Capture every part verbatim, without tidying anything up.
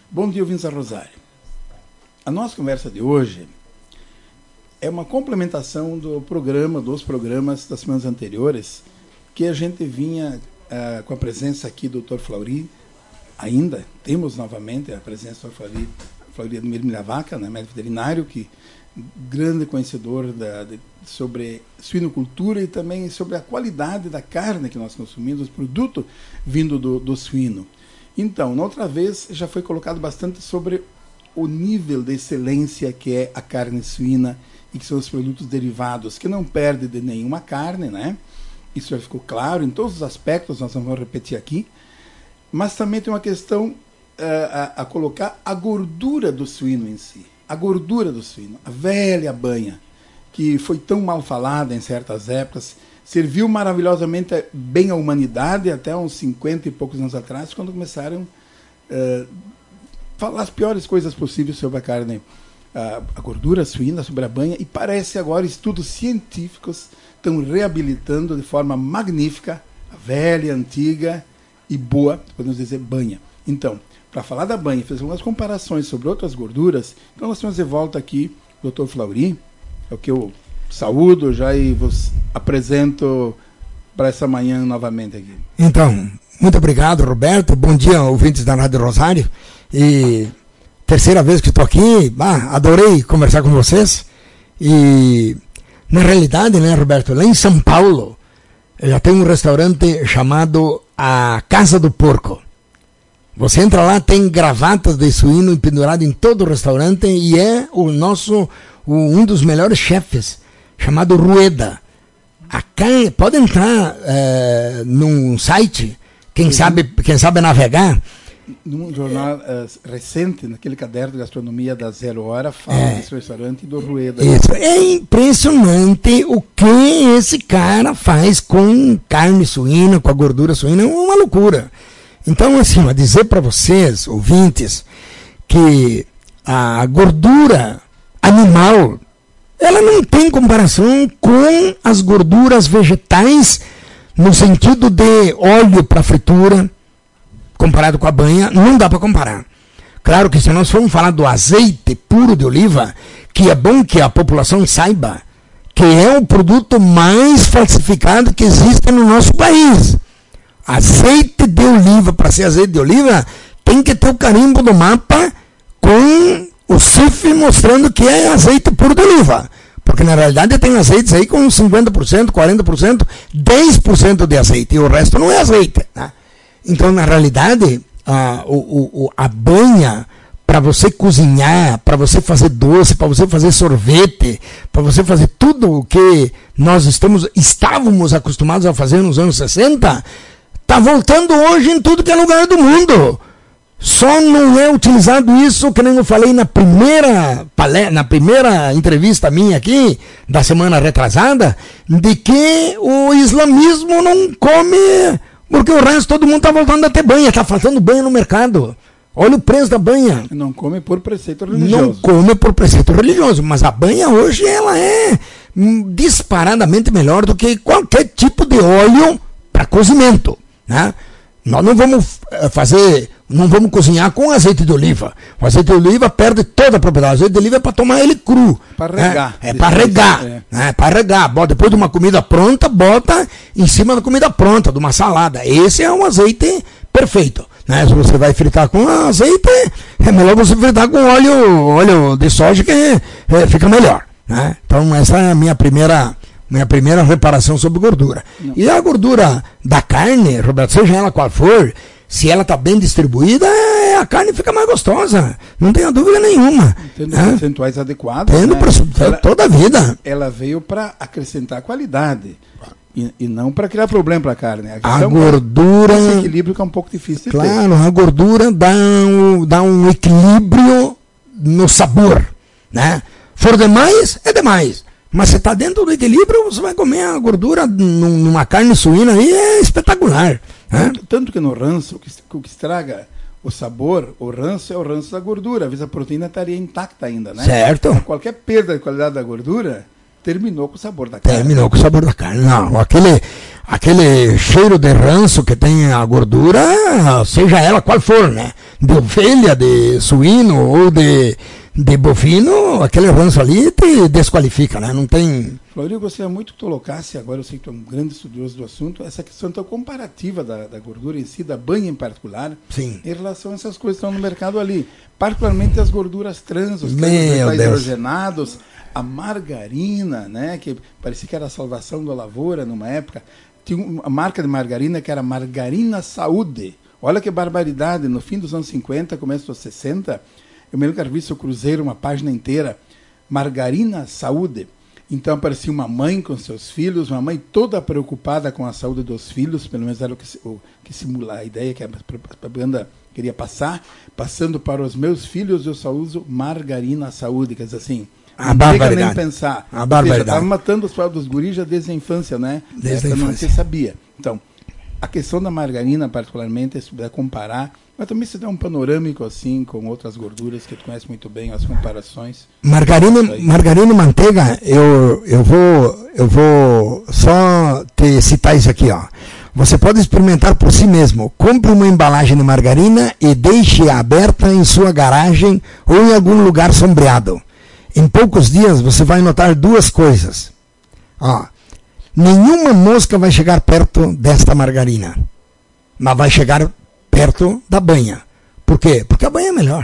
Bom dia, ouvintes da Rosário. A nossa conversa de hoje é uma complementação do programa, dos programas das semanas anteriores, que a gente vinha uh, com a presença aqui do doutor Flaury. Ainda temos novamente a presença do doutor Flaury, Flaury Admir Milavaca, né, médico veterinário, que grande conhecedor da, de, sobre suinocultura e também sobre a qualidade da carne que nós consumimos, o produto vindo do, do suíno. Então, na outra vez, já foi colocado bastante sobre o nível de excelência que é a carne suína e que são os produtos derivados, que não perde de nenhuma carne, né? Isso já ficou claro em todos os aspectos, nós não vamos repetir aqui. Mas também tem uma questão uh, a, a colocar a gordura do suíno em si. A gordura do suíno, a velha banha, que foi tão mal falada em certas épocas, serviu maravilhosamente bem à humanidade até uns cinquenta e poucos anos atrás, quando começaram a uh, falar as piores coisas possíveis sobre a carne, a, a gordura suína, sobre a banha, e parece agora estudos científicos estão reabilitando de forma magnífica a velha, antiga e boa, podemos dizer, banha. Então, para falar da banha, fazer algumas comparações sobre outras gorduras, então nós temos de volta aqui o doutor Flaury, é o que eu saúdo já e vos apresento para essa manhã novamente aqui. Então, muito obrigado, Roberto. Bom dia, ouvintes da Rádio Rosário. E terceira vez que estou aqui, ah, adorei conversar com vocês. E na realidade, né, Roberto, lá em São Paulo, já tem um restaurante chamado a Casa do Porco. Você entra lá, tem gravatas de suíno pendurado em todo o restaurante e é o nosso, o, um dos melhores chefes, chamado Rueda. A carne, pode entrar é, num site, quem, uhum. sabe, quem sabe navegar. Num jornal uh, recente, naquele caderno de gastronomia da Zero Hora, fala é, desse restaurante do Rueda. Isso. É impressionante o que esse cara faz com carne suína, com a gordura suína, é uma loucura. Então, assim, a dizer para vocês, ouvintes, que a gordura animal, ela não tem comparação com as gorduras vegetais, no sentido de óleo para fritura, comparado com a banha, não dá para comparar. Claro que se nós formos falar do azeite puro de oliva, que é bom que a população saiba que é o produto mais falsificado que existe no nosso país. Azeite de oliva, para ser azeite de oliva, tem que ter o carimbo do mapa com o C I F mostrando que é azeite puro de oliva. Porque na realidade tem azeites aí com cinquenta por cento, quarenta por cento, dez por cento de azeite, e o resto não é azeite, né? Então, na realidade, a, o, o, a banha, para você cozinhar, para você fazer doce, para você fazer sorvete, para você fazer tudo o que nós estamos, estávamos acostumados a fazer nos anos sessenta, está voltando hoje em tudo que é lugar do mundo. Só não é utilizado isso, que nem eu falei na primeira, na primeira entrevista minha aqui, da semana retrasada, de que o islamismo não come, porque o resto todo mundo está voltando a ter banha, está faltando banha no mercado. Olha o preço da banha. Não come por preceito religioso. Não come por preceito religioso, mas a banha hoje ela é disparadamente melhor do que qualquer tipo de óleo para cozimento, né? Nós não vamos fazer, não vamos cozinhar com azeite de oliva. O azeite de oliva perde toda a propriedade. O azeite de oliva é para tomar ele cru. Para regar. É, é para regar. É. É para regar. Bota, depois de uma comida pronta, bota em cima da comida pronta, de uma salada. Esse é um azeite perfeito, né? Se você vai fritar com azeite, é melhor você fritar com óleo, óleo de soja, que é, é, fica melhor, né? Então essa é a minha primeira... Minha primeira reparação sobre gordura. Não. E a gordura da carne, Roberto, seja ela qual for, se ela está bem distribuída, a carne fica mais gostosa. Não tenha dúvida nenhuma. Tendo né? percentuais adequados. Tendo né? ela, toda a vida. Ela veio para acrescentar qualidade. E, e não para criar problema para a carne. A, a gordura. Esse equilíbrio que é um pouco difícil de claro, ter. Claro, a gordura dá um, dá um equilíbrio no sabor. Né? For demais, é demais. Mas você está dentro do equilíbrio, você vai comer a gordura numa carne suína aí, é espetacular. Né? Tanto, tanto que no ranço, o que, o que estraga o sabor, o ranço é o ranço da gordura. Às vezes a proteína estaria intacta ainda, né? Certo. Então, qualquer perda de qualidade da gordura terminou com o sabor da carne. Terminou com o sabor da carne. Não, aquele, aquele cheiro de ranço que tem a gordura, seja ela qual for, né? De ovelha, de suíno ou de, de bovino, aquele ranço ali te desqualifica, né? Não tem... Flaury, eu gostaria muito que tu colocasse, agora eu sei que tu é um grande estudioso do assunto, essa questão então, comparativa da, da gordura em si, da banha em particular, Sim. em relação a essas coisas que estão no mercado ali. Particularmente as gorduras trans, os Meu Deus. hidrogenados, a margarina, né, que parecia que era a salvação da lavoura numa época. Tinha uma marca de margarina que era Margarina Saúde. Olha que barbaridade, no fim dos anos cinquenta, começo dos sessenta, eu me lembro que era visto o Cruzeiro, uma página inteira, Margarina Saúde. Então aparecia uma mãe com seus filhos, uma mãe toda preocupada com a saúde dos filhos, pelo menos era o que, o, que simula a ideia que a propaganda queria passar, passando para os meus filhos eu só uso Margarina Saúde, quer dizer assim, a não chega nem pensar. A barbaridade. Estava matando os pais dos guris já desde a infância, né? Desde Essa a infância. não se sabia. Então, a questão da margarina, particularmente, se puder comparar, mas também se der um panorâmico assim, com outras gorduras que tu conhece muito bem, as comparações. Margarina, margarina e manteiga, eu, eu, vou, eu vou só te citar isso aqui, ó. Você pode experimentar por si mesmo. Compre uma embalagem de margarina e deixe-a aberta em sua garagem ou em algum lugar sombreado. Em poucos dias você vai notar duas coisas. Ó, nenhuma mosca vai chegar perto desta margarina, mas vai chegar perto da banha. Por quê? Porque a banha é melhor.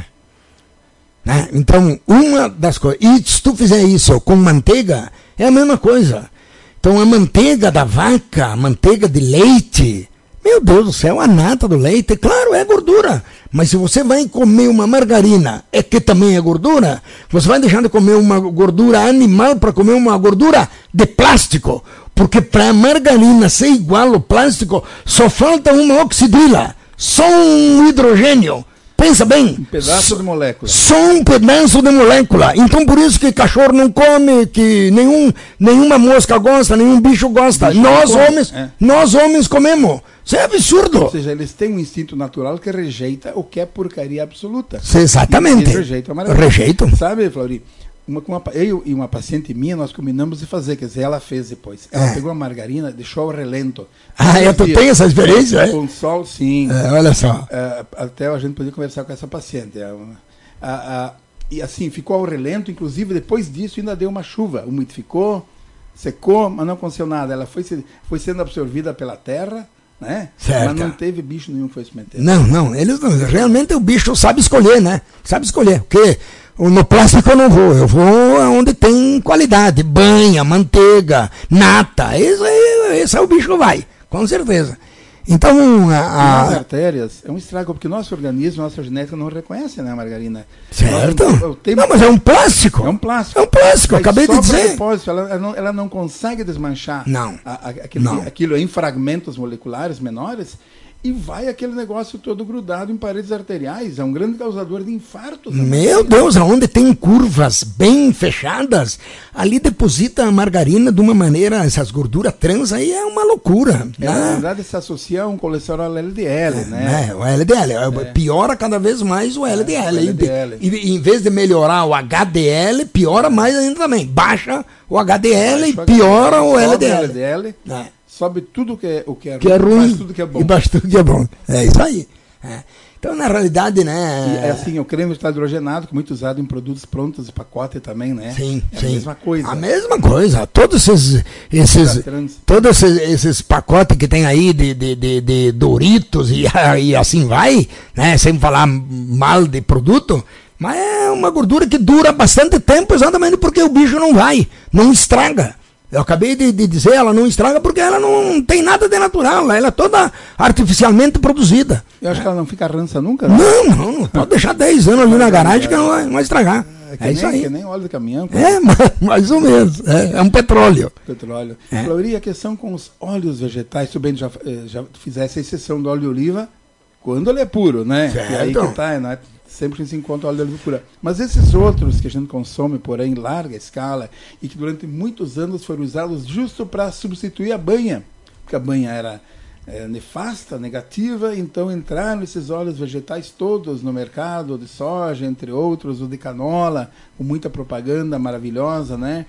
Né? Então, uma das coisas... E se tu fizer isso com manteiga, é a mesma coisa. Então, a manteiga da vaca, a manteiga de leite... Meu Deus do céu, a nata do leite, claro, é gordura. Mas se você vai comer uma margarina, é que também é gordura, você vai deixar de comer uma gordura animal para comer uma gordura de plástico. Porque para a margarina ser igual ao plástico, só falta uma oxidrila, só um hidrogênio. Pensa bem. Um pedaço de molécula. Só um pedaço de molécula. Então por isso que cachorro não come, que nenhum, nenhuma mosca gosta, nenhum bicho gosta. Bicho nós come, homens, é. nós homens comemos. Isso é absurdo. Ou seja, eles têm um instinto natural que rejeita o que é porcaria absoluta. Exatamente. Eles rejeitam a margarina. Rejeitam. Sabe, Flaury? Uma, uma, eu e uma paciente minha, nós combinamos de fazer, quer dizer, ela fez depois. Ela é. pegou a margarina, deixou ao relento. Ah, eu tenho essa experiência, é? Com sol, sim. É, olha só. É, até a gente podia conversar com essa paciente. É, a, a, e assim, ficou ao relento, inclusive depois disso ainda deu uma chuva, umidificou, secou, mas não aconteceu nada. Ela foi, foi sendo absorvida pela terra, né? Certo. Mas não teve bicho nenhum que foi sementeiro. Não, não, eles não, realmente o bicho sabe escolher, né? Sabe escolher, porque no plástico eu não vou, eu vou onde tem qualidade, banha, manteiga, nata, esse, esse é o bicho que vai, com certeza. Então, a, a... as artérias é um estrago, porque nosso organismo, nossa genética não reconhece, né, a margarina. Certo. Nós, tempo... Não, mas é um plástico. É um plástico. É um plástico, mas acabei de dizer. Depósito, ela, ela, não, ela não consegue desmanchar não. A, a, aquele, não. aquilo em fragmentos moleculares menores e vai aquele negócio todo grudado em paredes arteriais. É um grande causador de infartos. Meu Deus, aonde tem curvas bem fechadas, ali deposita a margarina de uma maneira, essas gorduras trans aí é uma loucura. É, né? Na verdade, se associa a um colesterol L D L, é, né? É, o L D L. É. Piora cada vez mais o L D L. É, o L D L. E, e, em vez de melhorar o H D L, piora mais ainda também. Baixa o H D L Baixa e piora o L D L. O L D L. É. Sobe tudo que é, o que é, que ruim, é ruim, baixa tudo que é bom. E baixa tudo que é bom. É isso aí. É. Então, na realidade, né... E é assim, o creme está hidrogenado, que é muito usado em produtos prontos de pacote também, né? Sim, é sim. a mesma coisa. A mesma coisa. Todos esses... esses todos esses, esses pacotes que tem aí de, de, de, de Doritos e, e assim vai, né? Sem falar mal de produto, mas é uma gordura que dura bastante tempo exatamente porque o bicho não vai, não estraga. Eu acabei de, de dizer, ela não estraga porque ela não tem nada de natural, ela é toda artificialmente produzida. Eu acho é. que ela não fica rança nunca, né? Não, não, não pode deixar dez anos ali na garagem que não vai, não vai estragar. É, que é nem, isso aí. que nem óleo de caminhão. É, mais ou menos, é, é um petróleo. Petróleo. É. Flaury, a questão com os óleos vegetais, tu bem já, já fizesse a exceção do óleo de oliva, quando ele é puro, né? Certo. E aí que tá, né? Sempre se encontra óleo de oliva pura. Mas esses outros que a gente consome, porém, em larga escala, e que durante muitos anos foram usados justo para substituir a banha, porque a banha era é, nefasta, negativa, então entraram esses óleos vegetais todos no mercado, de soja, entre outros, o de canola, com muita propaganda maravilhosa, né?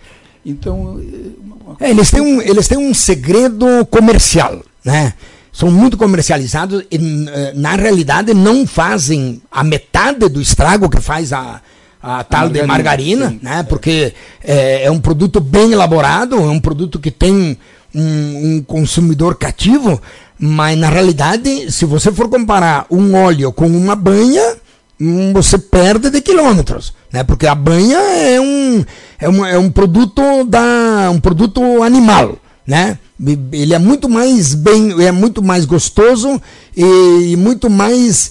Então... É, eles, têm um, eles têm um segredo comercial, né? São muito comercializados e, na realidade, não fazem a metade do estrago que faz a, a tal a margarina, de margarina, sim, né? É. Porque é, é um produto bem elaborado, é um produto que tem um, um consumidor cativo, mas, na realidade, se você for comparar um óleo com uma banha, você perde de quilômetros, né? Porque a banha é um, é um, é um produto da, um produto animal, né? Ele é muito mais bem, é muito mais gostoso e, e muito mais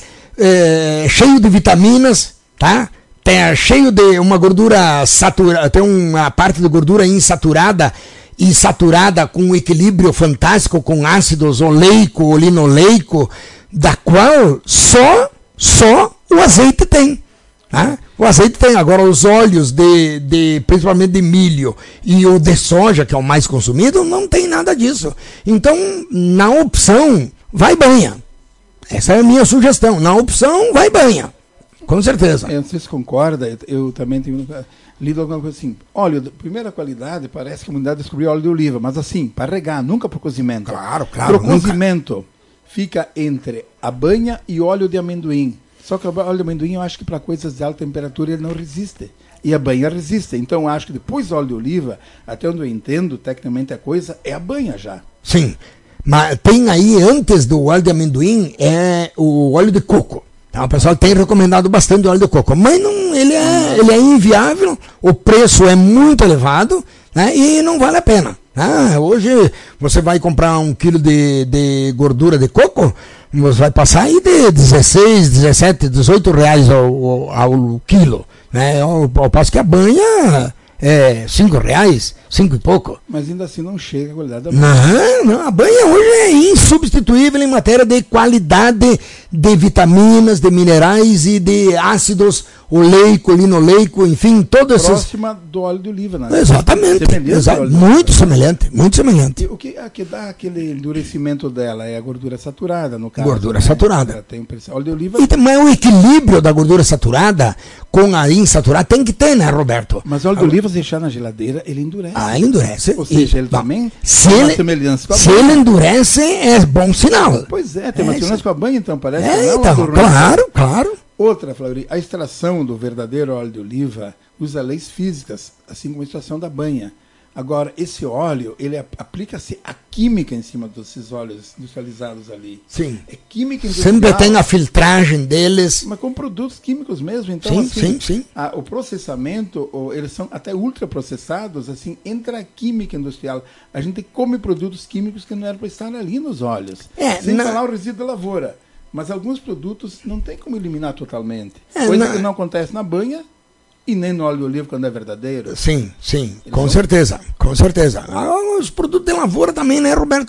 é, cheio de vitaminas, tá? Tem cheio de uma gordura saturada, tem uma parte de gordura insaturada e saturada com um equilíbrio fantástico com ácidos oleico, ou linoleico, da qual só só o azeite tem. Tá? O azeite tem. Agora os óleos de, de principalmente de milho e o de soja, que é o mais consumido, não tem nada disso. Então, na opção, vai banha. Essa é a minha sugestão. Na opção, vai banha. Com certeza. Eu não sei se concorda, eu, eu também tenho lido alguma coisa assim. Óleo de primeira qualidade, parece que a humanidade descobriu óleo de oliva, mas assim, para regar, nunca para o cozimento. Claro, claro. Para o cozimento, fica entre a banha e óleo de amendoim. Só que o óleo de amendoim, eu acho que para coisas de alta temperatura ele não resiste. E a banha resiste. Então, eu acho que depois do óleo de oliva, até onde eu entendo, tecnicamente a coisa, é a banha já. Sim. Mas tem aí, antes do óleo de amendoim, é o óleo de coco. Então, o pessoal tem recomendado bastante o óleo de coco. Mas não, ele, é, ele é inviável, o preço é muito elevado, né, e não vale a pena. Ah, hoje você vai comprar um quilo de, de gordura de coco, você vai passar aí de dezesseis, dezessete, dezoito reais ao, ao, ao quilo, né? Ao, ao passo que a banha é cinco reais, cinco e pouco. Mas ainda assim não chega a qualidade da banha. Não, não, a banha hoje é insubstituível em matéria de qualidade de vitaminas, de minerais e de ácidos oleico, linoleico, enfim, todos esses... Próxima do óleo de oliva, né? Exatamente. Exa muito semelhante, muito semelhante. E o que, a que dá aquele endurecimento dela é a gordura saturada, no caso. Gordura né? saturada. Tem óleo de oliva... E, mas o equilíbrio da gordura saturada com a insaturada tem que ter, né, Roberto? Mas o óleo de oliva, se deixar na geladeira, ele endurece. Ah, ele endurece. Ou seja, e, ele bom, também se tem ele, uma semelhança com a se banha. ele endurece, é bom sinal. Pois é, tem uma é, semelhança com a banha, então, parece é, que não. Então, claro, claro. Outra, Flaury, a extração do verdadeiro óleo de oliva usa leis físicas, assim como a extração da banha. Agora, esse óleo, ele aplica-se a química em cima desses óleos industrializados ali. Sim. É química industrial. Sempre tem a filtragem deles. Mas com produtos químicos mesmo. Então, sim, assim, sim, sim. A, o processamento, ou, eles são até ultraprocessados, assim, entra a química industrial. A gente come produtos químicos que não eram para estar ali nos óleos. É, sem não... falar o resíduo da lavoura. Mas alguns produtos não tem como eliminar totalmente. É, Coisa não... que não acontece na banha e nem no óleo de oliva quando é verdadeiro. Sim, sim, Eles com são... certeza, com certeza. Os produtos de lavoura também, né, Roberto?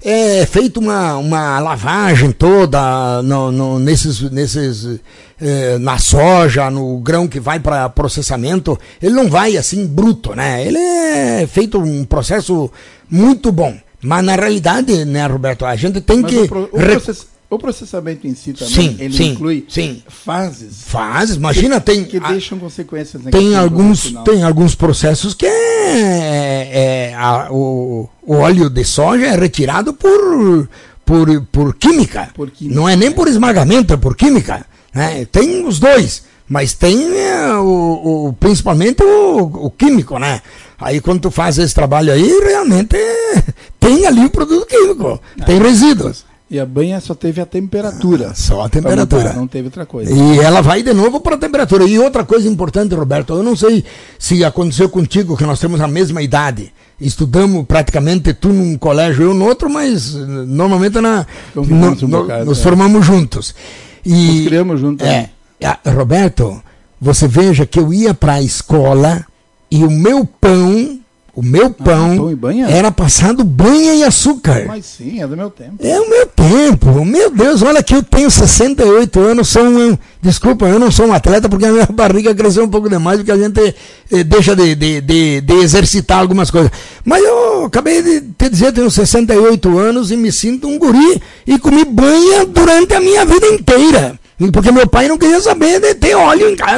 É feito uma, uma lavagem toda no, no, nesses, nesses, eh, na soja, no grão que vai para processamento. Ele não vai assim bruto, né? Ele é feito um processo muito bom. Mas na realidade, né, Roberto, a gente tem Mas que... O, pro, o, process, o processamento em si também, sim, ele sim, inclui sim. fases. Fases, imagina, que, tem... Que a, deixam consequências negativas. Tem alguns, tem alguns processos que é, é a, o, o óleo de soja é retirado por, por, por, química. por química. Não é nem por esmagamento, é por química. Né? Tem os dois, mas tem é, o, o, principalmente o, o químico, né? Aí quando tu faz esse trabalho aí, realmente é, tem ali o produto químico, ah, tem resíduos. E a banha só teve a temperatura. Ah, só a temperatura. Mudar, não teve outra coisa. E ela vai de novo para a temperatura. E outra coisa importante, Roberto, eu não sei se aconteceu contigo, que nós temos a mesma idade. Estudamos praticamente tu num colégio, eu no outro, mas normalmente na, no, um no, bocado, nos é. formamos juntos. E, nos criamos juntos. É, é, Roberto, você veja que eu ia para a escola e o meu pão... O meu pão, ah, pão e banha? Era passado banha e açúcar. Mas sim, é do meu tempo. É o meu tempo. Meu Deus, olha que eu tenho sessenta e oito anos, sou um, desculpa, eu não sou um atleta porque a minha barriga cresceu um pouco demais, porque a gente eh, deixa de, de, de, de exercitar algumas coisas. Mas eu acabei de te dizer, eu tenho sessenta e oito anos e me sinto um guri e comi banha durante a minha vida inteira. Porque meu pai não queria saber de ter óleo em casa.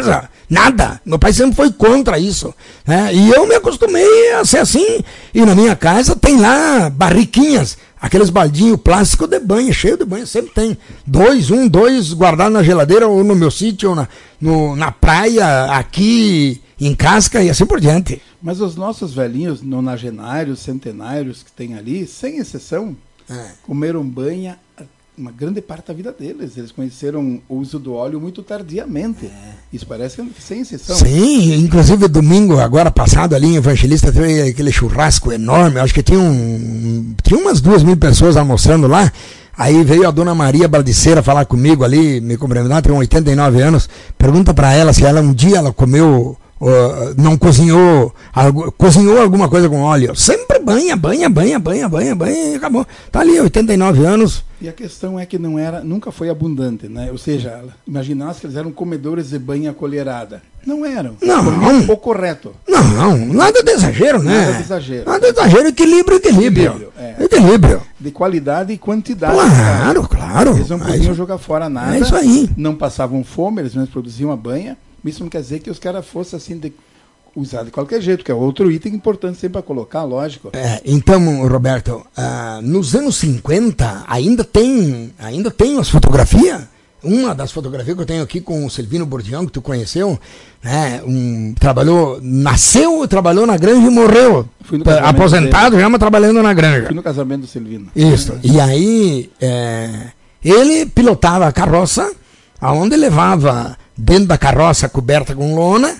Nada. Meu pai sempre foi contra isso. Né? E eu me acostumei a ser assim. E na minha casa tem lá barriquinhas, aqueles baldinhos plásticos de banha, cheio de banha, sempre tem. Dois, um, dois guardados na geladeira, ou no meu sítio, ou na, no, na praia, aqui em Casca e assim por diante. Mas os nossos velhinhos, nonagenários, centenários que tem ali, sem exceção, é. comeram banha uma grande parte da vida deles. Eles conheceram o uso do óleo muito tardiamente. É. Isso parece que sem exceção. Sim, inclusive domingo, agora passado ali em Evangelista, teve aquele churrasco enorme. Acho que tinha, um, tinha umas duas mil pessoas almoçando lá. Aí veio a dona Maria Baldiceira falar comigo ali, me cumprimentar, tem oitenta e nove anos. Pergunta para ela se ela um dia ela comeu... Uh, não cozinhou, algo, cozinhou alguma coisa com óleo. Sempre banha, banha, banha, banha, banha, banha e acabou. Tá ali, oitenta e nove anos. E a questão é que não era, nunca foi abundante, né? Ou seja, imaginasse que eles eram comedores de banha colherada. Não eram. Não. O correto. Não, nada de exagero, né? Nada de exagero. Nada de exagero, equilíbrio, equilíbrio. Equilíbrio. É. Equilíbrio. De qualidade e quantidade. Claro, claro. Eles não podiam é jogar fora nada. É isso aí. Não passavam fome, eles mesmos produziam a banha. Isso não quer dizer que os caras fossem assim de, usar de qualquer jeito, que é outro item importante sempre para colocar, lógico. É, então, Roberto, uh, nos anos cinquenta ainda tem, ainda tem as fotografias. Uma das fotografias que eu tenho aqui com o Silvino Bordião, que tu conheceu, né, um, trabalhou, nasceu, trabalhou na granja e morreu. Aposentado dele. Já, mas trabalhando na granja. Fui no casamento do Silvino. Isso. E aí, é, ele pilotava a carroça, aonde levava dentro da carroça coberta com lona,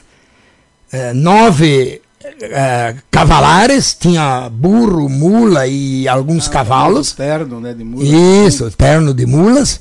é, nove é, cavalares, tinha burro, mula e alguns ah, cavalos. Terno, né, de mulas. Isso, terno de mulas.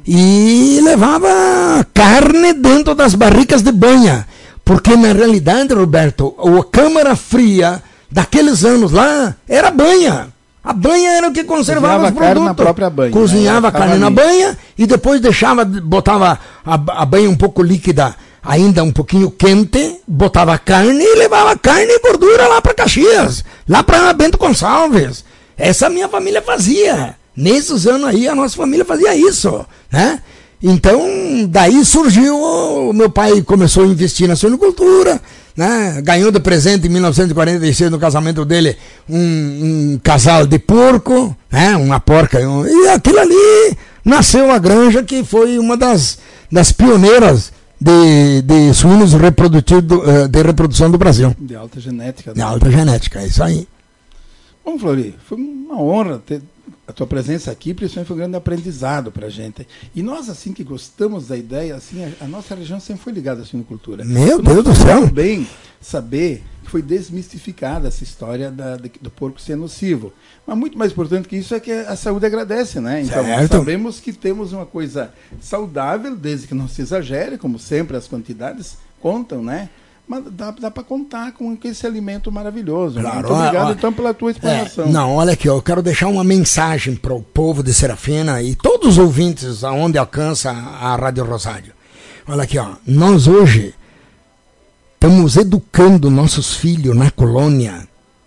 E levava carne dentro das barricas de banha. Porque na realidade, Roberto, a câmara fria daqueles anos lá era banha. A banha era o que conservava os produtos. Cozinhava carne na própria banha. Cozinhava a carne na banha e depois deixava, botava a, a banha um pouco líquida, ainda um pouquinho quente, botava a carne e levava carne e gordura lá para Caxias, lá para Bento Gonçalves. Essa minha família fazia. Nesses anos aí a nossa família fazia isso, né? Então, daí surgiu, o meu pai começou a investir na suinocultura, né? Ganhou de presente em mil novecentos e quarenta e seis no casamento dele um, um casal de porco, né? Uma porca, um, e aquilo ali nasceu a granja que foi uma das, das pioneiras de, de suínos reprodutivo, de reprodução do Brasil. De alta genética. Né? De alta genética, é isso aí. Bom, Flori, foi uma honra ter a tua presença aqui, principalmente foi um grande aprendizado para a gente. E nós, assim, que gostamos da ideia, assim, a, a nossa região sempre foi ligada à suinocultura. Meu Deus do céu! Bem saber que foi desmistificada essa história da, de, do porco ser nocivo. Mas muito mais importante que isso é que a saúde agradece, né? Então, certo. Sabemos que temos uma coisa saudável, desde que não se exagere, como sempre as quantidades contam, né? Mas dá, dá para contar com esse alimento maravilhoso. Claro, Muito obrigado, ó, então, pela tua explanação. É, não, olha aqui, ó, eu quero deixar uma mensagem para o povo de Serafina e todos os ouvintes aonde alcança a Rádio Rosário. Olha aqui, ó, nós hoje estamos educando nossos filhos na colônia,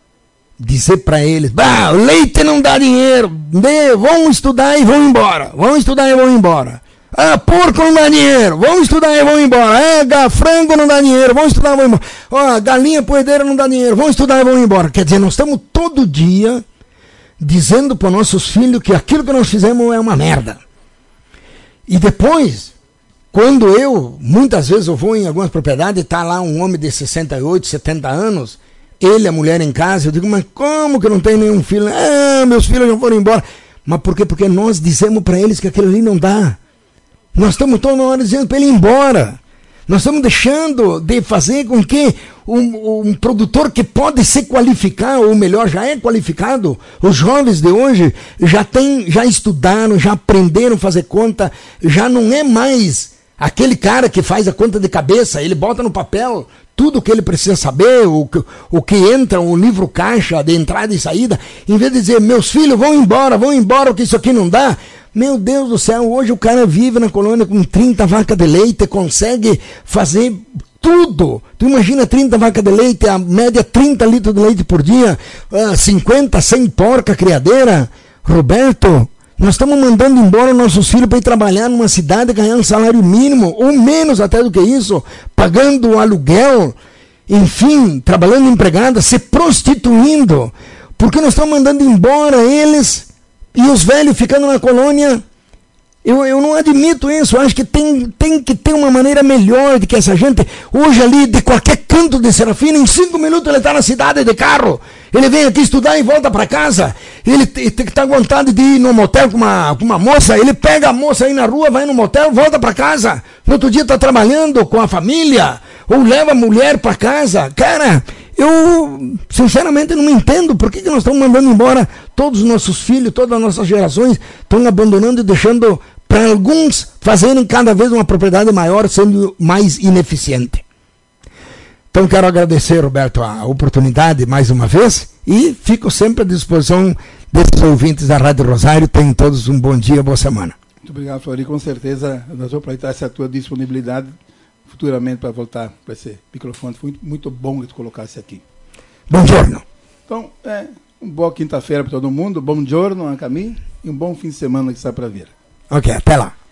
dizer para eles, bah, o leite não dá dinheiro, dê, vão estudar e vão embora, vão estudar e vão embora. Ah, porco não dá dinheiro, vamos estudar e vamos embora. É, frango não dá dinheiro, vamos estudar e vamos embora. Ó, galinha poedeira não dá dinheiro, vamos estudar e vamos embora. Quer dizer, nós estamos todo dia dizendo para nossos filhos que aquilo que nós fizemos é uma merda. E depois, quando eu, muitas vezes eu vou em algumas propriedades e está lá um homem de sessenta e oito, setenta anos, ele e a mulher em casa, eu digo, mas como que não tem nenhum filho? Ah, meus filhos já foram embora. Mas por quê? Porque nós dizemos para eles que aquilo ali não dá. Nós estamos toda hora dizendo para ele ir embora. Nós estamos deixando de fazer com que um, um produtor que pode se qualificar, ou melhor, já é qualificado, os jovens de hoje já, tem, já estudaram, já aprenderam a fazer conta, já não é mais aquele cara que faz a conta de cabeça, ele bota no papel tudo o que ele precisa saber, o que, o que entra, o livro caixa de entrada e saída, em vez de dizer, meus filhos vão embora, vão embora, que isso aqui não dá. Meu Deus do céu, hoje o cara vive na colônia com trinta vacas de leite, consegue fazer tudo. Tu imagina trinta vacas de leite, a média trinta litros de leite por dia, cinquenta, cem porca criadeira. Roberto, Nós estamos mandando embora nossos filhos para ir trabalhar numa cidade, ganhar um salário mínimo, ou menos até do que isso, pagando aluguel, enfim, trabalhando empregada, se prostituindo, porque nós estamos mandando embora eles e os velhos ficando na colônia. Eu, eu não admito isso, eu acho que tem, tem que ter uma maneira melhor de que essa gente, hoje ali, de qualquer canto de Serafina, em cinco minutos ele está na cidade de carro, ele vem aqui estudar e volta para casa, ele está com vontade de ir no motel com uma, com uma moça, ele pega a moça aí na rua, vai no motel, volta para casa, no outro dia está trabalhando com a família, ou leva a mulher para casa. Cara, eu sinceramente não entendo por que, que nós estamos mandando embora todos os nossos filhos, todas as nossas gerações, estão abandonando e deixando para alguns fazerem cada vez uma propriedade maior, sendo mais ineficiente. Então quero agradecer, Roberto, a oportunidade mais uma vez e fico sempre à disposição desses ouvintes da Rádio Rosário. Tenham todos um bom dia, boa semana. Muito obrigado, Flori. Com certeza nós vamos aproveitar essa tua disponibilidade futuramente para voltar para esse microfone. Foi muito, muito bom que tu colocasse aqui. Bom giorno. Então, é, uma boa quinta-feira para todo mundo, bom giorno a caminho e um bom fim de semana que está para vir. Ok, até lá.